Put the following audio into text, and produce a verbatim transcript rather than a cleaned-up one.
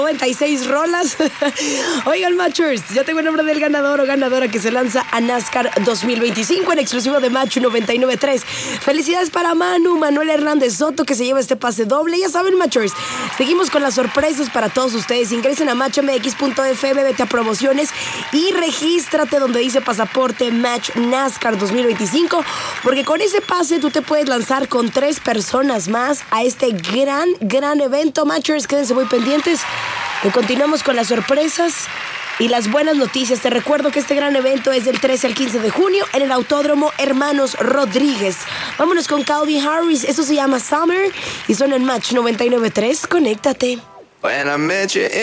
noventa y seis rolas. Oigan, Matchers, ya tengo el nombre del ganador o ganadora que se lanza a NASCAR dos mil veinticinco en exclusivo de Match noventa y nueve punto tres. Felicidades para Manu, Manuel Hernández Soto, que se lleva este pase doble. Ya saben, Matchers, seguimos con las sorpresas para todos ustedes. Ingresen a match m x punto f m, vete a promociones y regístrate donde dice pasaporte Match NASCAR dos mil veinticinco, porque con ese pase tú te puedes lanzar con tres personas más a este gran, gran evento. Matchers, quédense muy pendientes, que continuamos con las sorpresas y las buenas noticias. Te recuerdo que este gran evento es del trece al quince de junio en el Autódromo Hermanos Rodríguez. Vámonos con Calvin Harris, eso se llama Summer y son en Match noventa y nueve punto tres. Conéctate.